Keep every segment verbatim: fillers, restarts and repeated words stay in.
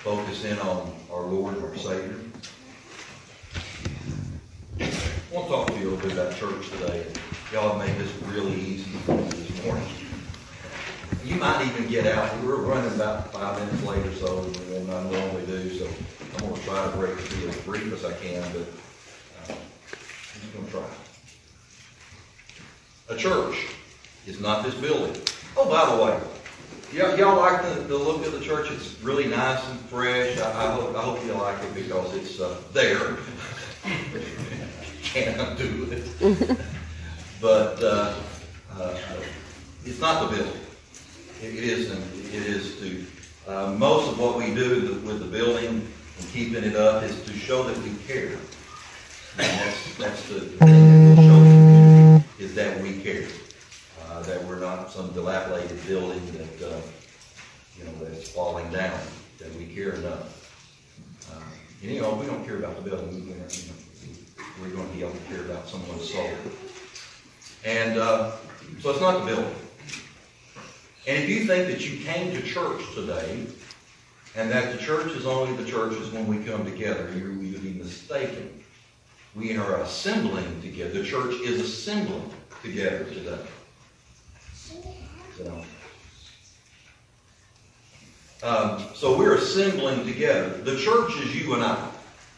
focus in on our Lord and our Savior. I want to talk to you a little bit about church today. Y'all have made this really easy for me this morning. You might even get out. We're running about five minutes late or so than I normally do, so I'm going to try to break it to be as brief as I can, but uh, I'm just going to try. A church is not this building. Oh, by the way, y'all, y'all like the, the look of the church? It's really nice and fresh. I, I, hope, I hope you like it because it's uh, there. Can't undo it. But uh, uh, it's not the building. It, it isn't. It is to uh, most of what we do with the building and keeping it up is to show that we care. And that's that's the thing that we'll show the community is that we care. Uh, that we're not some dilapidated building that uh, you know that's falling down. That we care enough. Uh, and, you know, we don't care about the building. We, you know, we're going to be able to care about someone's soul. And uh, so it's not the building. And if you think that you came to church today and that the church is only the churches when we come together, you would be mistaken. We are assembling together. The church is assembling together today. So, um, so we're assembling together. The church is you and I.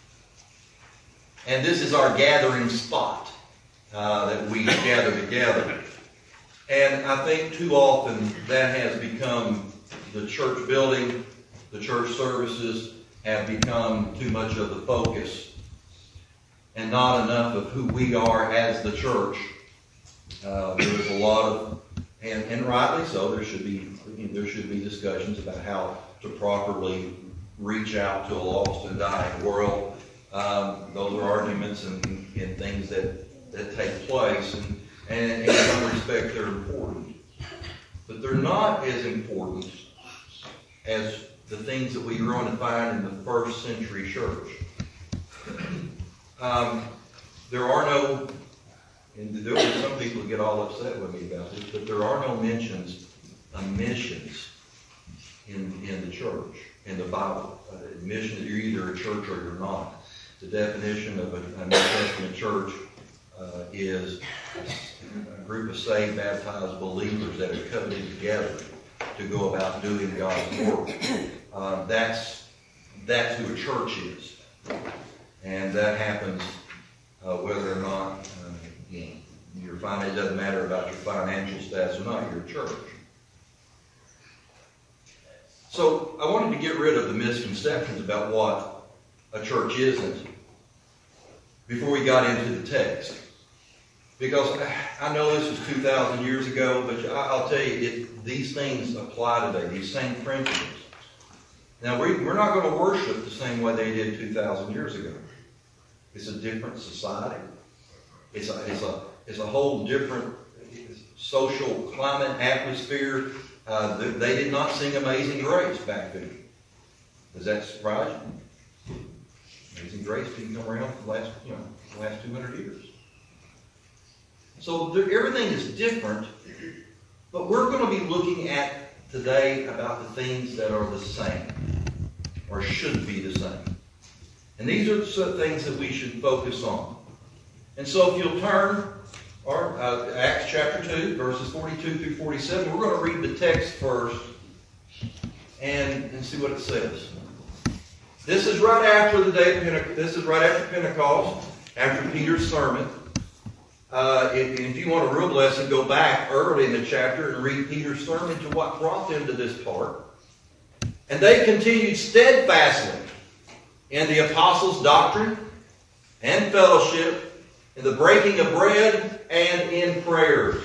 And this is our gathering spot uh, that we gather together. And I think too often that has become the church building, the church services have become too much of the focus and not enough of who we are as the church. Uh, there's a lot of, and, and rightly so, there should be there should be discussions about how to properly reach out to a lost and dying world. Um, those are arguments and, and things that, that take place. And, And in some respect, they're important. But they're not as important as the things that we are going to find in the first century church. Um, there are no, and there are some people who get all upset with me about this, but there are no mentions of missions in, in the church, in the Bible. Uh, mission, you're either a church or you're not. The definition of a, a New Testament church uh, is a group of saved, baptized believers that are covenanted together to go about doing God's work. Uh, that's that's who a church is, and that happens uh, whether or not uh, you know, you're fine. It doesn't matter about your financial status or not. You're a church. So I wanted to get rid of the misconceptions about what a church isn't before we got into the text. Because I know this was two thousand years ago, but I'll tell you, it, these things apply today, these same principles. Now, we, we're not going to worship the same way they did two thousand years ago. It's a different society. It's a, it's a, it's a whole different social climate, atmosphere. Uh, they, they did not sing Amazing Grace back then. Does that surprise you? Amazing Grace didn't come around for the last, you know, the last two hundred years. So there, everything is different, but we're going to be looking at today about the things that are the same, or should be the same. And these are the things that we should focus on. And so if you'll turn, or uh, Acts chapter two, verses forty-two through forty-seven, we're going to read the text first and, and see what it says. This is right after the day of Pentecost. This is right after Pentecost, after Peter's sermon. Uh, if, if you want a real lesson, go back early in the chapter and read Peter's sermon to what brought them to this part. And they continued steadfastly in the apostles' doctrine and fellowship, in the breaking of bread and in prayers.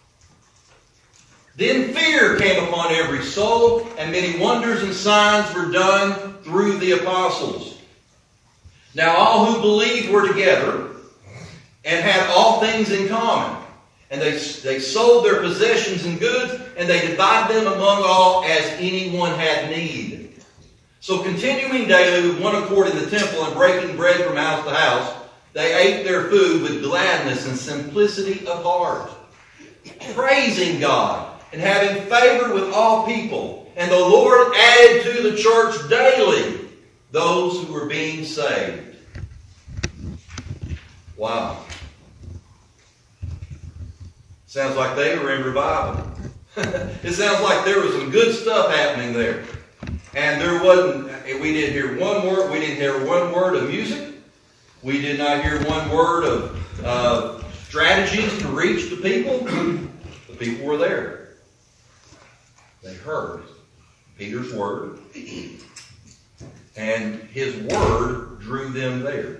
Then fear came upon every soul, and many wonders and signs were done through the apostles. Now all who believed were together and had all things in common. And they, they sold their possessions and goods, and they divided them among all as anyone had need. So continuing daily with one accord in the temple and breaking bread from house to house, they ate their food with gladness and simplicity of heart, praising God and having favor with all people. And the Lord added to the church daily those who were being saved. Wow. Sounds like they were in revival. It sounds like there was some good stuff happening there. And there wasn't, we didn't hear one word, we didn't hear one word of music. We did not hear one word of uh, strategies to reach the people. The people were there. They heard Peter's word. And his word drew them there.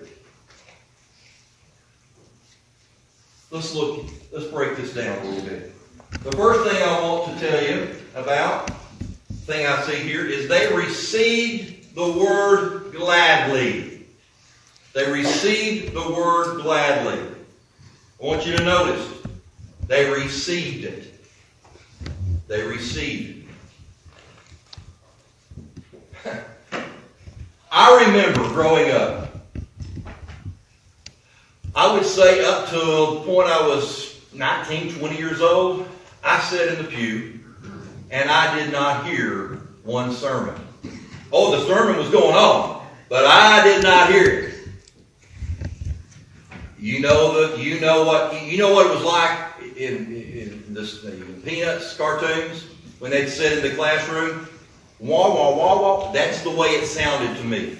Let's look, let's break this down a little bit. The first thing I want to tell you about, thing I see here, is they received the word gladly. They received the word gladly. I want you to notice, they received it. They received it. I remember growing up, I would say up to the point I was nineteen, twenty years old, I sat in the pew and I did not hear one sermon. Oh, the sermon was going on, but I did not hear it. You know the, you know what, you know what it was like in, in this, the Peanuts cartoons when they'd sit in the classroom. Wah wah wah wah. That's the way it sounded to me.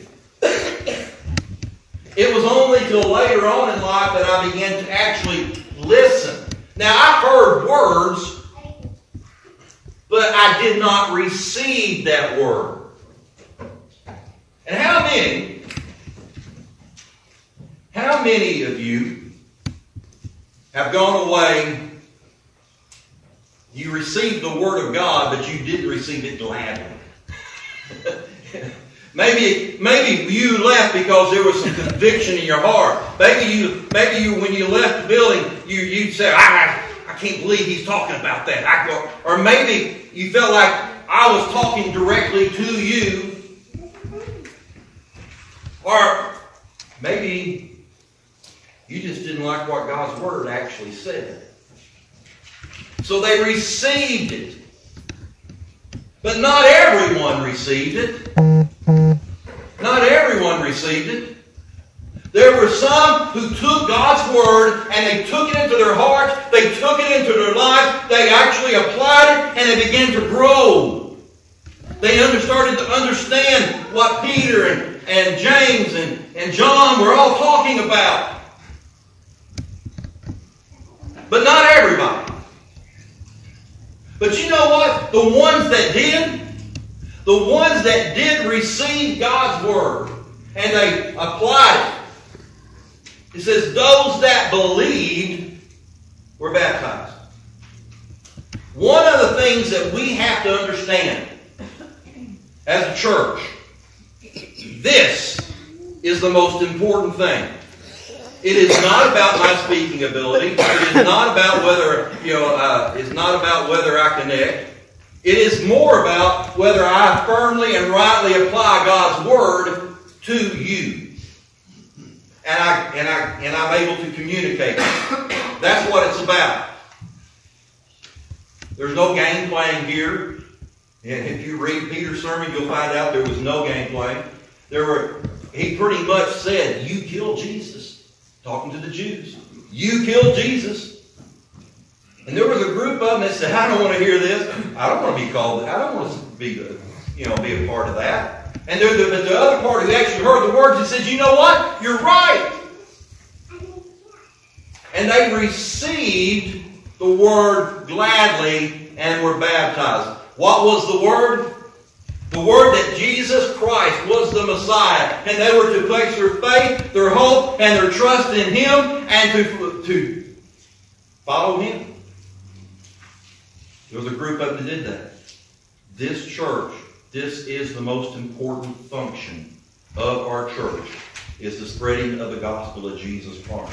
It was only till later on in life that I began to actually listen. Now, I heard words, but I did not receive that word. And how many, how many of you have gone away, you received the Word of God, but you didn't receive it gladly? Maybe, maybe you left because there was some conviction in your heart. Maybe you, maybe you, when you left the building, you you said, I, I can't believe he's talking about that. I, or maybe you felt like I was talking directly to you. Or maybe you just didn't like what God's Word actually said. So they received it. But not everyone received it. Not everyone received it. There were some who took God's Word and they took it into their hearts, they took it into their life, they actually applied it, and they began to grow. They under, started to understand what Peter and, and James and, and John were all talking about. But not everybody. But you know what? The ones that did, the ones that did receive God's Word and they applied it, it says those that believed were baptized. One of the things that we have to understand as a church, this is the most important thing. It is not about my speaking ability. It is not about whether, you know, uh, it's not about whether I connect. It is more about whether I firmly and rightly apply God's Word to you. And I and I and I'm able to communicate. That's what it's about. There's no game playing here. And if you read Peter's sermon, you'll find out there was no game playing. There were he pretty much said, you killed Jesus. Talking to the Jews. You killed Jesus. And there was a group of them that said, I don't want to hear this. I don't want to be called. I don't want to be, you know, be a part of that. And there, the, the other party who actually heard the words and said, you know what? You're right. And they received the Word gladly and were baptized. What was the Word? The Word that Jesus Christ was the Messiah. And they were to place their faith, their hope, and their trust in Him and to, to follow Him. There was a group of them that did that. This church, this is the most important function of our church, is the spreading of the gospel of Jesus Christ.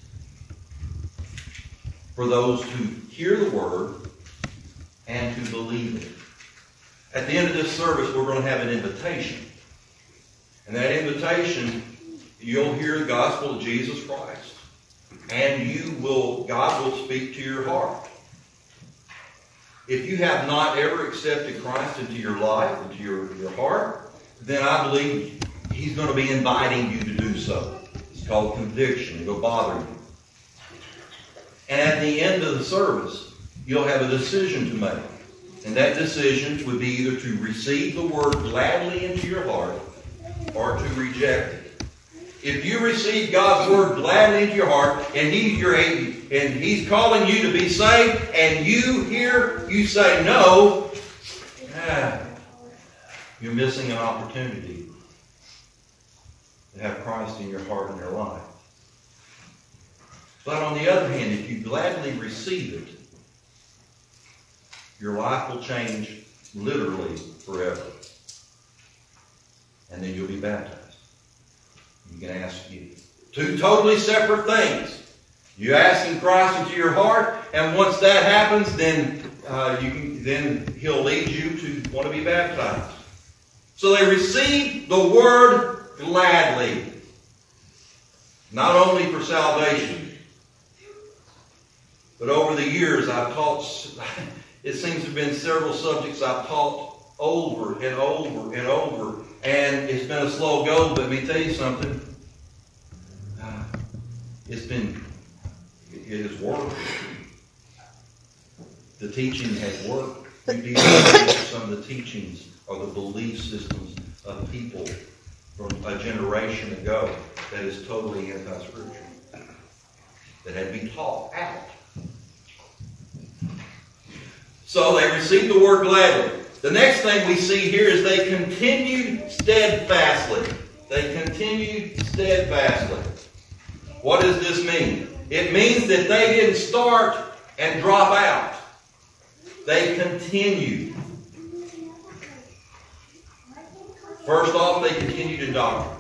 For those who hear the Word and to believe it. At the end of this service, we're going to have an invitation. And that invitation, you'll hear the gospel of Jesus Christ. And you will, God will speak to your heart. If you have not ever accepted Christ into your life, into your, your heart, then I believe He He's going to be inviting you to do so. It's called conviction. It'll bother you. And at the end of the service, you'll have a decision to make. And that decision would be either to receive the word gladly into your heart or to reject it. If you receive God's word gladly into your heart and He's your and He's calling you to be saved, and you hear you say no, ah, you're missing an opportunity to have Christ in your heart and your life. But on the other hand, if you gladly receive it, your life will change literally forever. And then you'll be baptized. You can ask you. Two totally separate things. You asking Christ into your heart, and once that happens, then uh, you can, then He'll lead you to want to be baptized. So they received the word gladly. Not only for salvation, but over the years I've taught, it seems to have been several subjects I've taught over and over and over. And it's been a slow go, but let me tell you something. Uh, it's been, it has worked. The teaching has worked. You need to teach some of the teachings or the belief systems of people from a generation ago that is totally anti-scriptural, that had to be taught out. So they received the word gladly. The next thing we see here is they continued steadfastly. They continued steadfastly. What does this mean? It means that they didn't start and drop out. They continued. First off, they continued in doctrine.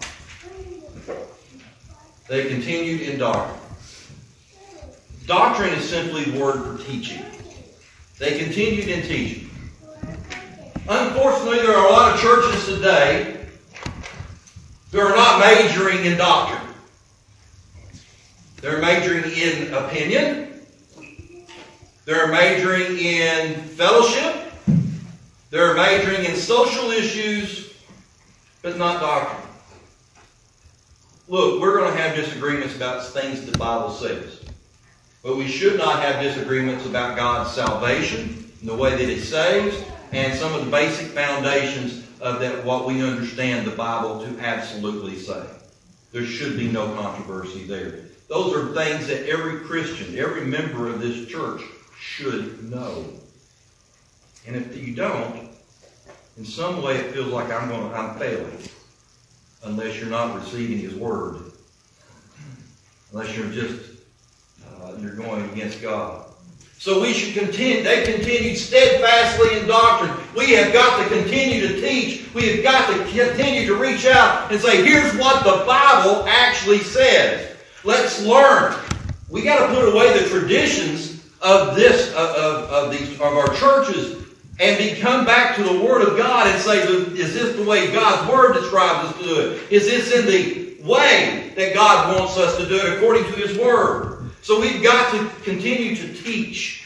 They continued in doctrine. Doctrine is simply the word for teaching. They continued in teaching. Unfortunately, there are a lot of churches today who are not majoring in doctrine. They're majoring in opinion. They're majoring in fellowship. They're majoring in social issues, but not doctrine. Look, we're going to have disagreements about things the Bible says. But we should not have disagreements about God's salvation and the way that it saves, and some of the basic foundations of that, what we understand the Bible to absolutely say. There should be no controversy there. Those are things that every Christian, every member of this church should know. And if you don't, in some way it feels like I'm going to, I'm failing, unless you're not receiving His Word, unless you're just uh, you're going against God. So we should continue. They continued steadfastly in doctrine. We have got to continue to teach. We have got to continue to reach out and say, here's what the Bible actually says. Let's learn. We got to put away the traditions of this, of, of, of these, of our churches, and be, come back to the Word of God and say, is this the way God's Word describes us to do it? Is this in the way that God wants us to do it according to His Word? So we've got to continue to teach.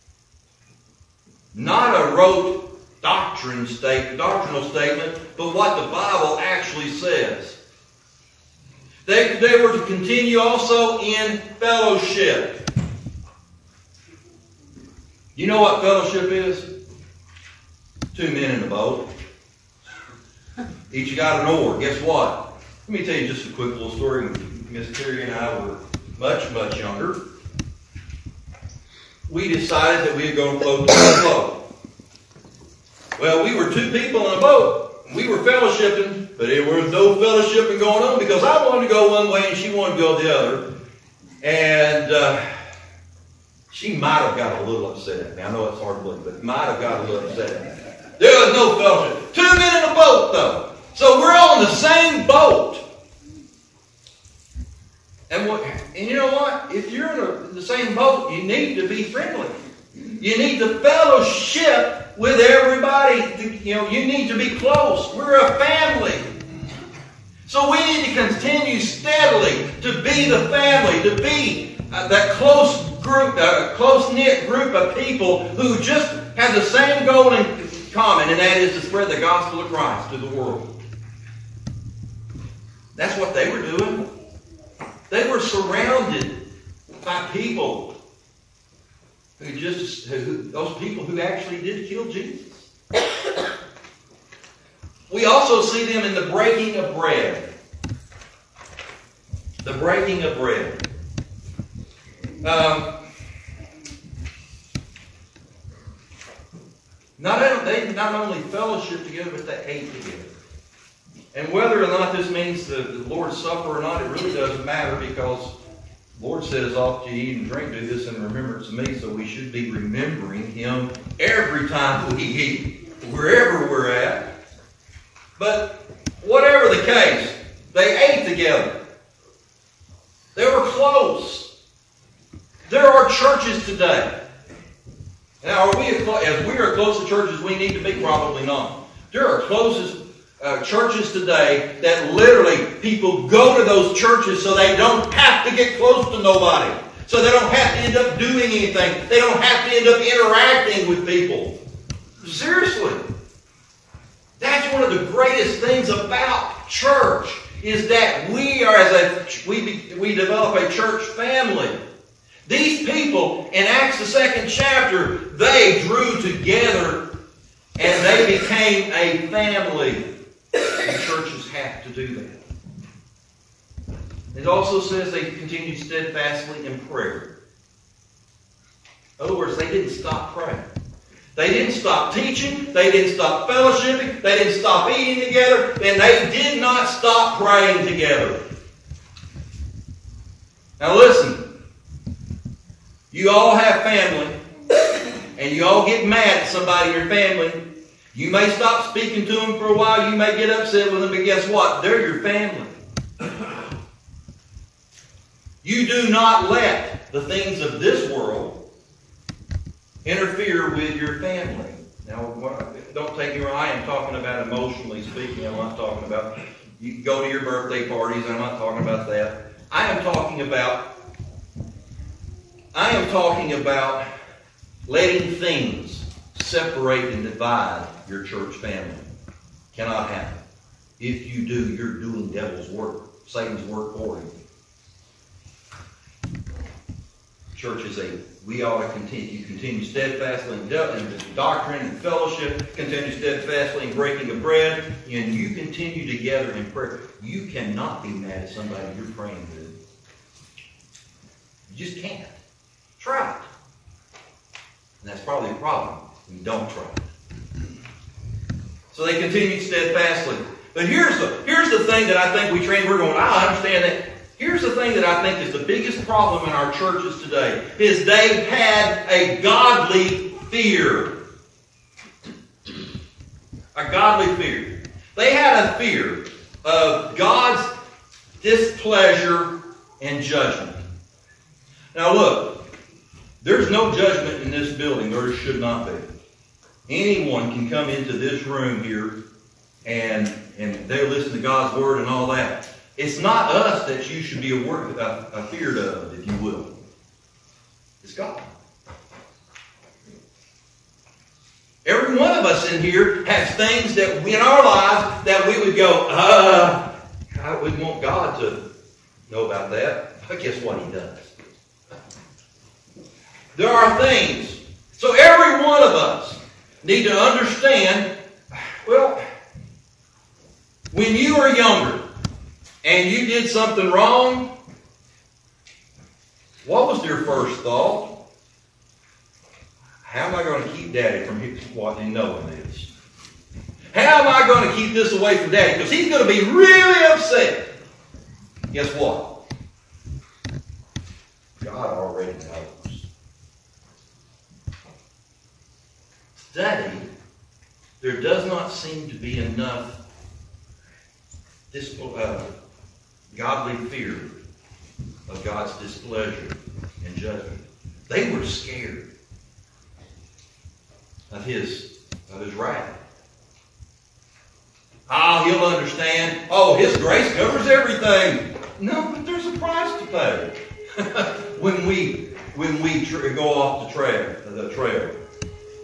Not a rote doctrine state, doctrinal statement, but what the Bible actually says. They, they were to continue also in fellowship. You know what fellowship is? Two men in a boat. Each got an oar. Guess what? Let me tell you just a quick little story. Miss Terry and I were much, much younger. We decided that we would go and float to the boat. Well, we were two people in a boat. We were fellowshipping, but there was no fellowshipping going on because I wanted to go one way and she wanted to go the other. And uh, she might have got a little upset at me. I know it's hard to believe, but might have got a little upset at me. There was no fellowship. Two men in a boat, though. So we're on the same boat. And what? And you know what? If you're in, a, in the same boat, you need to be friendly. You need to fellowship with everybody. You know, you need to be close. We're a family. So we need to continue steadily to be the family, to be uh, that close group, uh, close-knit group of people who just have the same goal in common, and that is to spread the gospel of Christ to the world. That's what they were doing. They were surrounded by people who just, who, those people who actually did kill Jesus. We also see them in the breaking of bread. The breaking of bread. Um, not, they not only fellowship together, but they ate together. And whether or not this means the, the Lord's Supper or not, it really doesn't matter, because the Lord says, "Off to eat and drink, do this in remembrance of me." So we should be remembering Him every time we eat, wherever we're at. But whatever the case, they ate together. They were close. There are churches today. Now, are we as we are close to churches as we need to be? Probably not. There are closest uh, churches today that literally people go to those churches so they don't have to get close to nobody. So they don't have to end up doing anything. They don't have to end up interacting with people. Seriously. That's one of the greatest things about church, is that we are as a we we develop a church family. These people in Acts the second chapter, they drew together and they became a family. And churches have to do that. It also says they continued steadfastly in prayer. In other words, they didn't stop praying. They didn't stop teaching. They didn't stop fellowshipping. They didn't stop eating together. And they did not stop praying together. Now listen. You all have family. And you all get mad at somebody in your family. You may stop speaking to them for a while. You may get upset with them. But guess what? They're your family. You do not let the things of this world interfere with your family. Now, don't take me wrong. I am talking about emotionally speaking. I'm not talking about you go to your birthday parties. I'm not talking about that. I am talking about I am talking about letting things separate and divide your church family. Cannot happen. If you do, you're doing devil's work, Satan's work for you. Church is a, we ought to continue, you continue steadfastly in doctrine and fellowship, continue steadfastly in breaking of bread, and you continue together in prayer. You cannot be mad at somebody you're praying with. You just can't. Try it. And that's probably a problem when you don't try it. So they continued steadfastly. But here's the, here's the thing that I think we train, we're going, I understand that. Here's the thing that I think is the biggest problem in our churches today, is they had a godly fear. A godly fear. They had a fear of God's displeasure and judgment. Now look, there's no judgment in this building. There should not be. Anyone can come into this room here and, and they listen to God's word and all that. It's not us that you should be aware, uh, afeared of, if you will. It's God. Every one of us in here has things that we, in our lives that we would go, uh, I wouldn't want God to know about that. But guess what? He does. There are things. So every one of us need to understand, well, when you were younger, and you did something wrong, what was your first thought? How am I going to keep Daddy from knowing this? How am I going to keep this away from Daddy? Because he's going to be really upset. Guess what? God already knows. Today, there does not seem to be enough this, uh, godly fear of God's displeasure and judgment. They were scared of his, of his wrath. Ah, oh, he'll understand. Oh, his grace covers everything. No, but there's a price to pay when we when we tra- go off the trail. The trail.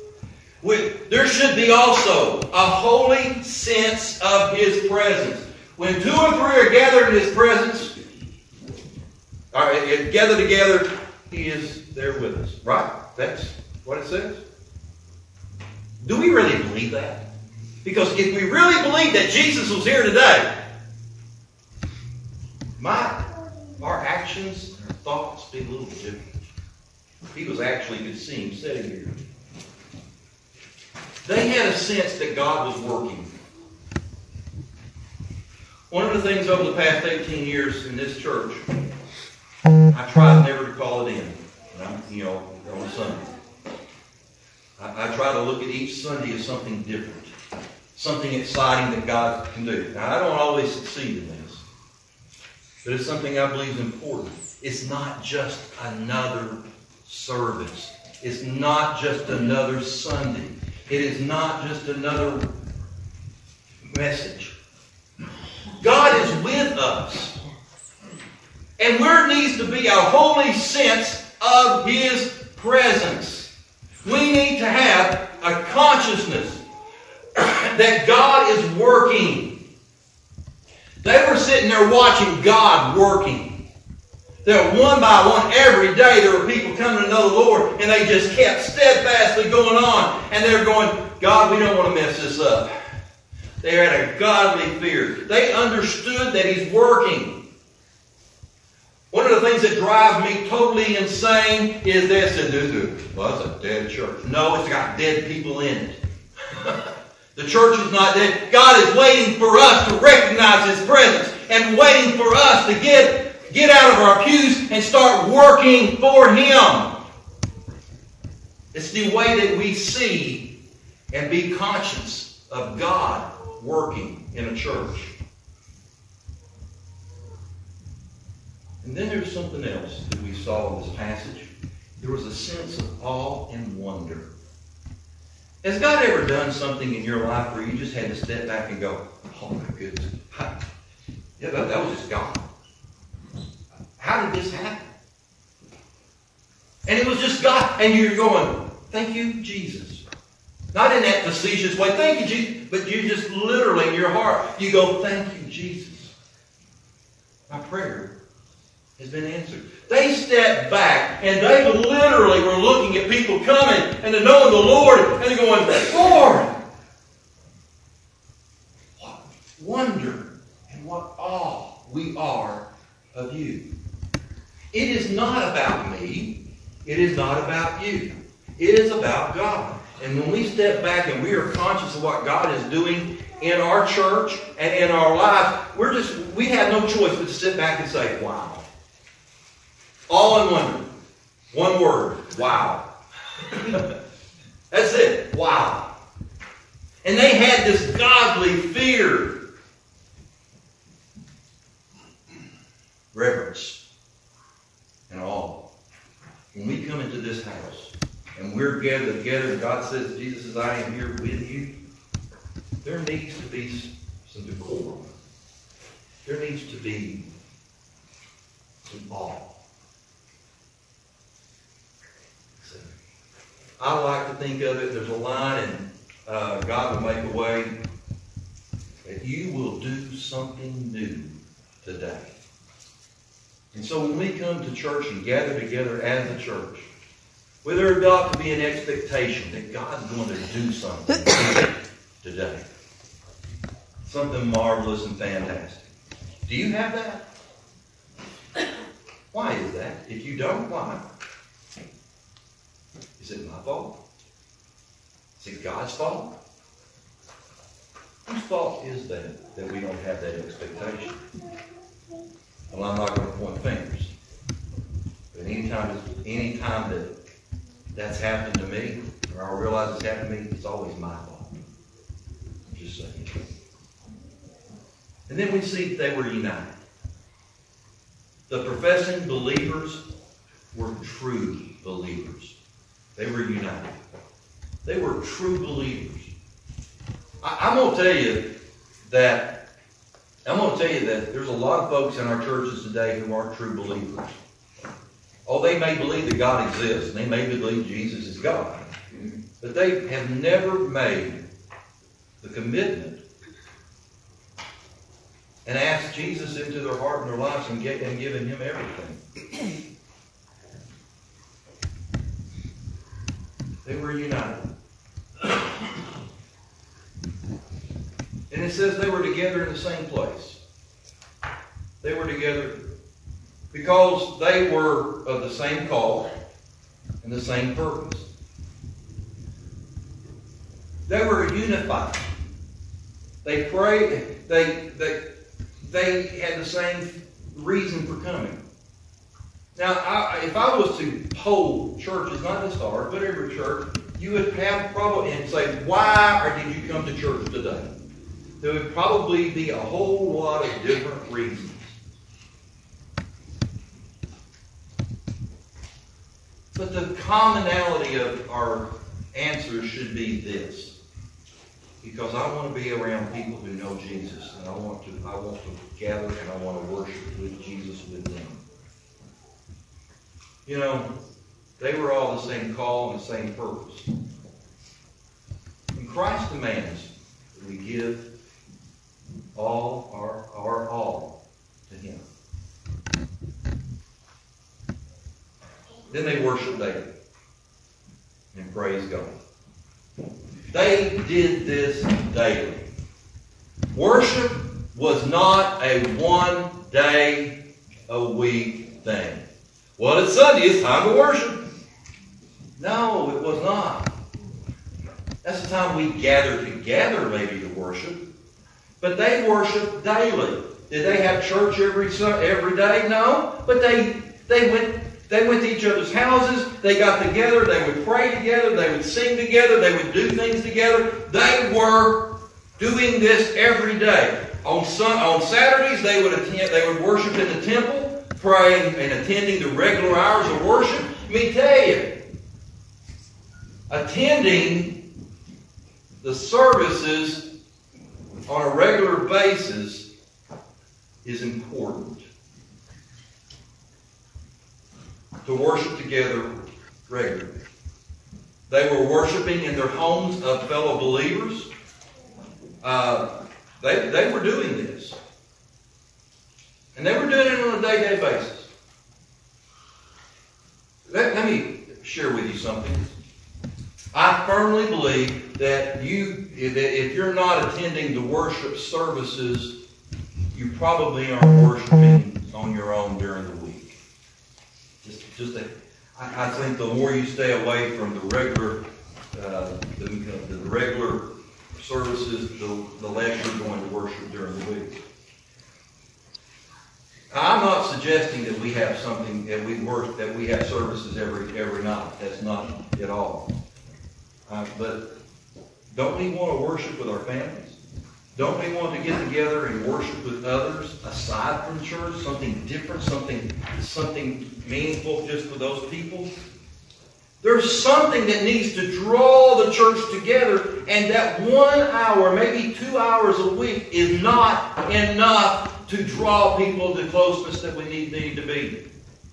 We, there should be also a holy sense of his presence. When two or three are gathered in His presence, or gathered together, He is there with us. Right? That's what it says. Do we really believe that? Because if we really believe that Jesus was here today, my, our actions, our thoughts be a little different. He was actually, you could see Him sitting here. They had a sense that God was working. One of the things over the past eighteen years in this church, I tried never to call it in. You know, on Sunday. I, I try to look at each Sunday as something different. Something exciting that God can do. Now, I don't always succeed in this. But it's something I believe is important. It's not just another service. It's not just another Sunday. It is not just another message. God is with us. And where needs to be a holy sense of His presence. We need to have a consciousness that God is working. They were sitting there watching God working. There, one by one, every day there were people coming to know the Lord, and they just kept steadfastly going on. And they're going, God, we don't want to mess this up. They had a godly fear. They understood that He's working. One of the things that drives me totally insane is this. And well, it's a dead church. No, it's got dead people in it. The church is not dead. God is waiting for us to recognize His presence and waiting for us to get, get out of our pews and start working for Him. It's the way that we see and be conscious of God working in a church. And then there's something else that we saw in this passage. There was a sense of awe and wonder. Has God ever done something in your life where you just had to step back and go, oh my goodness, how, yeah, that, that was just God. How did this happen? And it was just God. And you're going, thank you, Jesus. Not in that facetious way, thank you, Jesus. But you just literally in your heart, you go, thank you, Jesus. My prayer has been answered. They stepped back and they literally were looking at people coming and to knowing the Lord and they're going, Lord, what wonder and what awe we are of you. It is not about me. It is not about you. It is about God. And when we step back and we are conscious of what God is doing in our church and in our lives, we're just, we have no choice but to sit back and say, wow. All in wonder. One word. Wow. That's it. Wow. And they had this godly fear. Reverence. And awe. When we come into this house and we're gathered together and God says, Jesus says, I am here with you, there needs to be some decorum. There needs to be some awe. I like to think of it, there's a line in uh, God Will Make a Way, that you will do something new today. And so when we come to church and gather together as a church, well, there ought to be an expectation that God's going to do something today. Something marvelous and fantastic. Do you have that? Why is that? If you don't, why? Is it my fault? Is it God's fault? Whose fault is that, that we don't have that expectation? Well, I'm not going to point fingers. But anytime, anytime that that's happened to me, or I realize it's happened to me, it's always my fault. I'm just saying. And then we see that they were united. The professing believers were true believers. They were united. They were true believers. I, I'm going to tell you that, I'm going to tell you that there's a lot of folks in our churches today who aren't true believers. Oh, they may believe that God exists. They may believe Jesus is God. But they have never made the commitment and asked Jesus into their heart and their lives and, get, and given Him everything. They were united. And it says they were together in the same place. They were together because they were of the same call and the same purpose. They were unified. They prayed. They, they, they had the same reason for coming. Now, I, if I was to poll churches, not just ours, but every church, you would have probably and say, why or did you come to church today? There would probably be a whole lot of different reasons. But the commonality of our answers should be this. Because I want to be around people who know Jesus, and I want to I want to gather and I want to worship with Jesus with them. You know, they were all the same call and the same purpose. And Christ demands that we give all our, our all to Him. Then they worship daily and praise God. They did this daily. Worship was not a one day a week thing. Well, it's Sunday, it's time to worship. No, it was not. That's the time we gather together maybe to worship. But they worshiped daily. Did they have church every every day? No. But they they went they went to each other's houses. They got together. They would pray together. They would sing together. They would do things together. They were doing this every day. On sun, on Saturdays, they would attend. They would worship in the temple, praying and attending the regular hours of worship. Let me tell you, attending the services on a regular basis is important. To worship together regularly. They were worshiping in their homes of fellow believers. Uh, they, they were doing this. And they were doing it on a day-to-day basis. Let, let me share with you something. I firmly believe that you, that if you're not attending the worship services, you probably aren't worshiping on your own during the week. Just, just a, I, I think the more you stay away from the regular, uh, the, the regular services, the, the less you're going to worship during the week. I'm not suggesting that we have something that we work that we have services every every night. That's not at all. Uh, but don't we want to worship with our families? Don't we want to get together and worship with others aside from church? Something different, something, something meaningful just for those people? There's something that needs to draw the church together, and that one hour, maybe two hours a week is not enough to draw people to closeness that we need, need to be.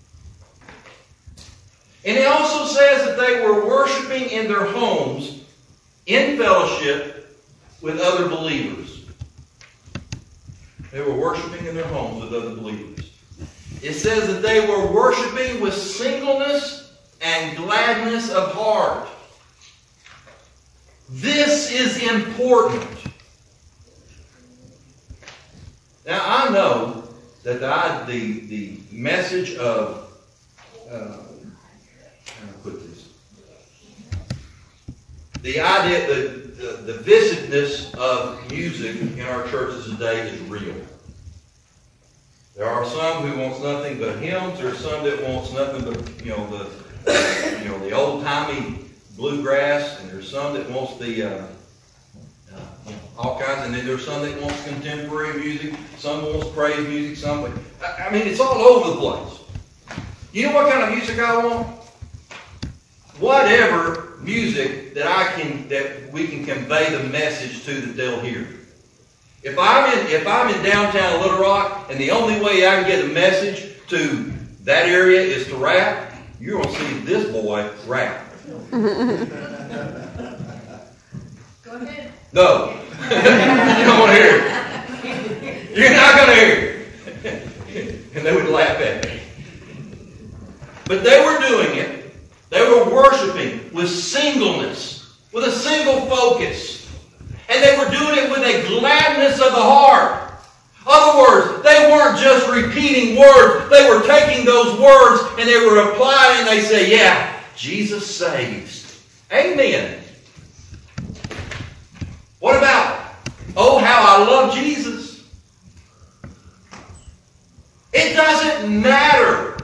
And it also says that they were worshiping in their homes in fellowship with other believers. They were worshiping in their homes with other believers. It says that they were worshiping with singleness and gladness of heart. This is important. Now, I know that the, the, the message of, uh, how do I put this? The idea, the, the, the divisiveness of music in our churches today is real. There are some who wants nothing but hymns. There are some that wants nothing but, you know, the, uh, you know, the old-timey bluegrass, and there's some that wants the, uh, uh, you know, all kinds, and then there's some that wants contemporary music, some wants praise music, some, I, I mean, it's all over the place. You know what kind of music I want? Whatever music that I can, that we can convey the message to that they'll hear. If I'm in, if I'm in downtown Little Rock, and the only way I can get a message to that area is to rap, you're going to see this boy rap. Go ahead. No. You don't want to hear it. You're not going But they were doing it. They were worshiping with singleness, with a single focus. And they were doing it with a gladness of the heart. In other words, they weren't just repeating words. They were taking those words and they were applying and they say, yeah, Jesus saves. Amen. What about, oh, how I love Jesus? It doesn't matter.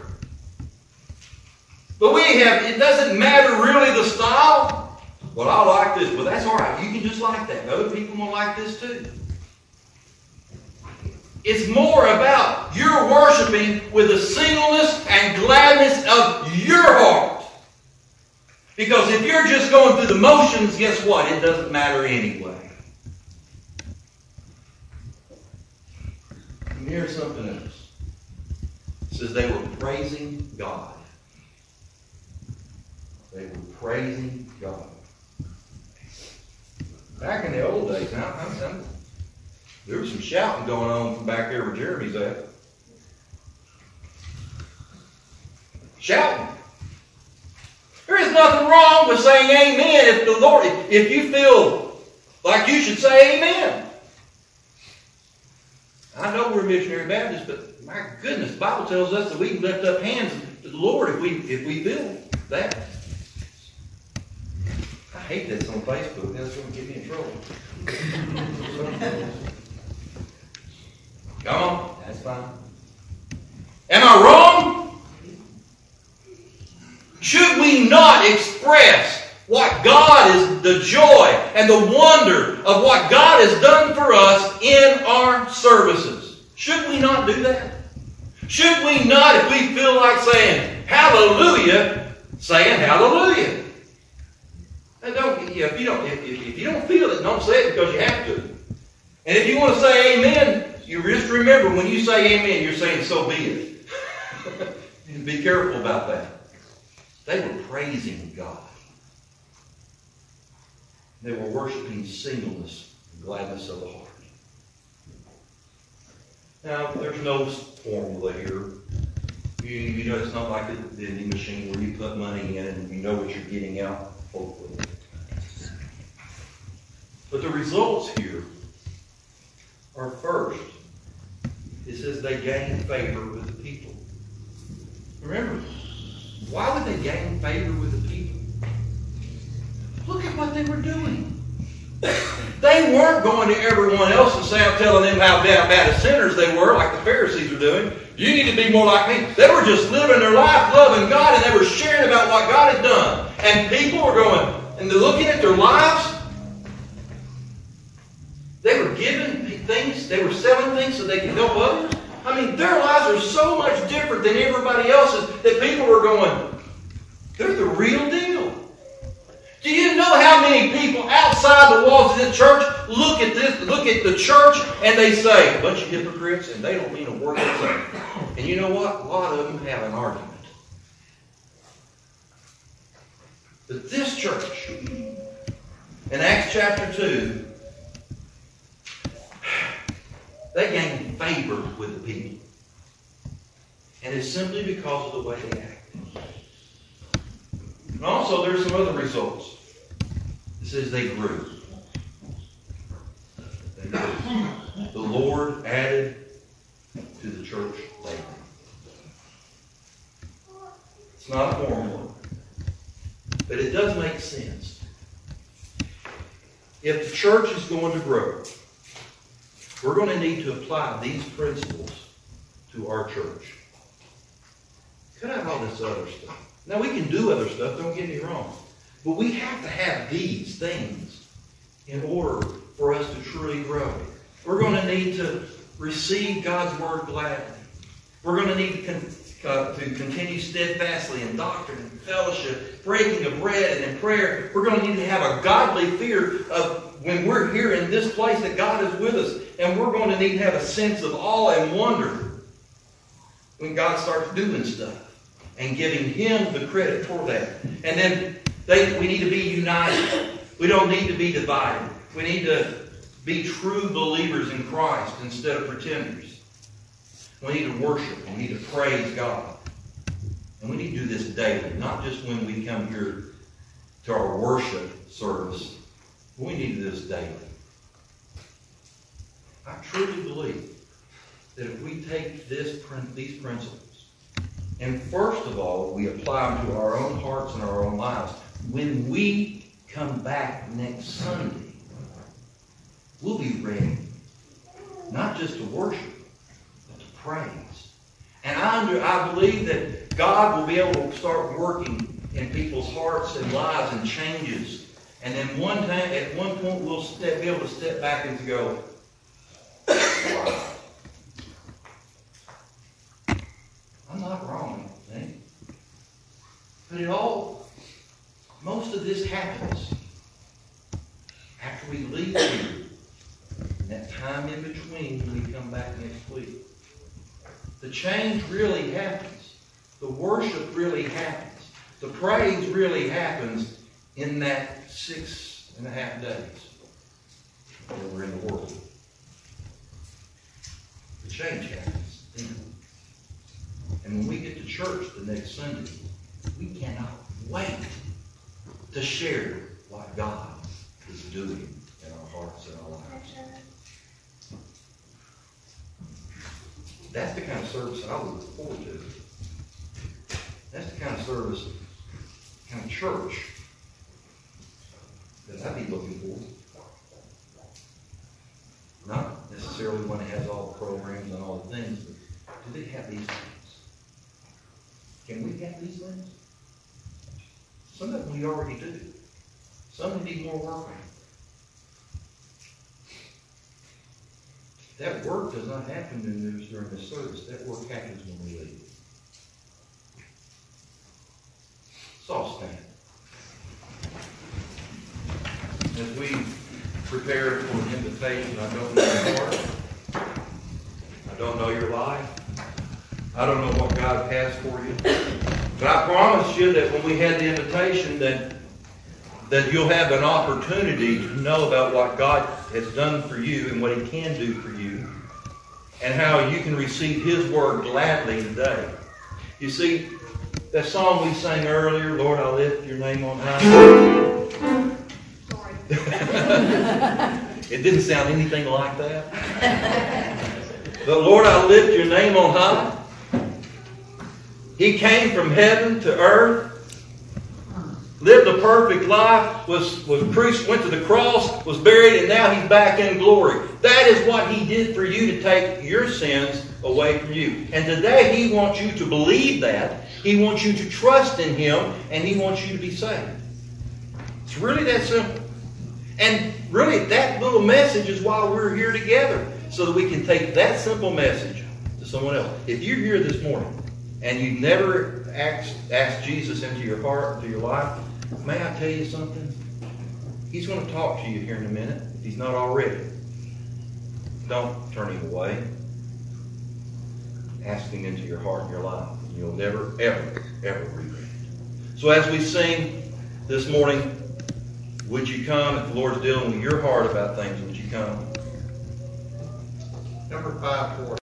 But we have, it doesn't matter really the style. Well, I like this, but that's all right. You can just like that. Other people will like this too. It's more about you're worshiping with the singleness and gladness of your heart. Because if you're just going through the motions, guess what? It doesn't matter anyway. And here's something else. It says they were praising God. They were praising God. Back in the old days, now, I'm, I'm, there was some shouting going on from back there where Jeremy's at. Shouting. There is nothing wrong with saying amen if the Lord, if you feel like you should say amen. I know we're missionary Baptists, but my goodness, the Bible tells us that we can lift up hands to the Lord if we if we feel that. I hate this on Facebook. That's going to get me in trouble. Come on. That's fine. Am I wrong? Should we not express what God is, the joy and the wonder of what God has done for us in our services? Should we not do that? Should we not, if we feel like saying hallelujah, saying hallelujah? And don't, you know, if you don't, if, if you don't feel it, don't say it because you have to. And if you want to say amen, you just remember when you say amen, you're saying so be it. And be careful about that. They were praising God. They were worshiping singleness and gladness of the heart. Now, there's no formula here. You, you know, it's not like the vending machine where you put money in and you know what you're getting out, hopefully. But the results here are first, it says they gained favor with the people. Remember, why would they gain favor with the people? Look at what they were doing. They weren't going to everyone else and say, telling them how bad, bad of sinners they were, like the Pharisees were doing. You need to be more like me. They were just living their life, loving God, and they were sharing about what God had done. And people were going, and they're looking at their lives. They were giving things, they were selling things so they could help others. I mean, their lives are so much different than everybody else's that people were going, they're the real deal. Do you know how many people outside the walls of this church look at this, look at the church, and they say, a bunch of hypocrites, and they don't mean a word they say. And you know what? A lot of them have an argument. But this church, in Acts chapter two, they gained favor with the people. And it's simply because of the way they acted. And also, there's some other results. It says they grew. They grew. The Lord added to the church daily. It's not a formula, but it does make sense. If the church is going to grow, we're going to need to apply these principles to our church. Cut out all this other stuff. Now, we can do other stuff, don't get me wrong. But we have to have these things in order for us to truly grow. We're going to need to receive God's Word gladly. We're going to need to, con- uh, to continue steadfastly in doctrine and fellowship, breaking of bread and in prayer. We're going to need to have a godly fear of when we're here in this place that God is with us. And we're going to need to have a sense of awe and wonder when God starts doing stuff. And giving Him the credit for that. And then they, we need to be united. We don't need to be divided. We need to be true believers in Christ instead of pretenders. We need to worship. We need to praise God. And we need to do this daily, not just when we come here to our worship service. But we need to do this daily. I truly believe that if we take this, these principles, and first of all, we apply them to our own hearts and our own lives, when we come back next Sunday, we'll be ready. Not just to worship, but to praise. And I, under, I believe that God will be able to start working in people's hearts and lives and changes. And then one time, at one point, we'll step, be able to step back and to go, wow. I'm not wrong, I think. But it all, most of this happens after we leave here. And that time in between when we come back next week. The change really happens. The worship really happens. The praise really happens in that six and a half days that we're in the world. The change happens then. And when we get to church the next Sunday, we cannot wait to share what God is doing in our hearts and our lives. That's the kind of service I would look forward to. That's the kind of service, kind of church that I'd be looking for. Not necessarily one that has all the programs and all the things, but do they have these things? Can we have these things? Some of them we already do. Some need more work on. That work does not happen in this, during this service. That work happens when we leave. Let's all stand. As we prepare for an invitation, I don't know your heart. I don't know your life. I don't know what God has for you. But I promise you that when we had the invitation, that, that you'll have an opportunity to know about what God has done for you and what He can do for you, and how you can receive His word gladly today. You see, that song we sang earlier, Lord, I lift your name on high. Sorry. It didn't sound anything like that. But Lord, I lift your name on high. He came from heaven to earth, lived a perfect life, was, was crucified, went to the cross, was buried, and now He's back in glory. That is what He did for you to take your sins away from you. And today He wants you to believe that. He wants you to trust in Him, and He wants you to be saved. It's really that simple. And really, that little message is why we're here together, so that we can take that simple message to someone else. If you're here this morning, and you've never asked, asked Jesus into your heart, into your life, may I tell you something? He's going to talk to you here in a minute, if He's not already. Don't turn Him away. Ask Him into your heart and your life. And you'll never, ever, ever regret it. So as we sing this morning, would you come? If the Lord's dealing with your heart about things, would you come? Number five, four.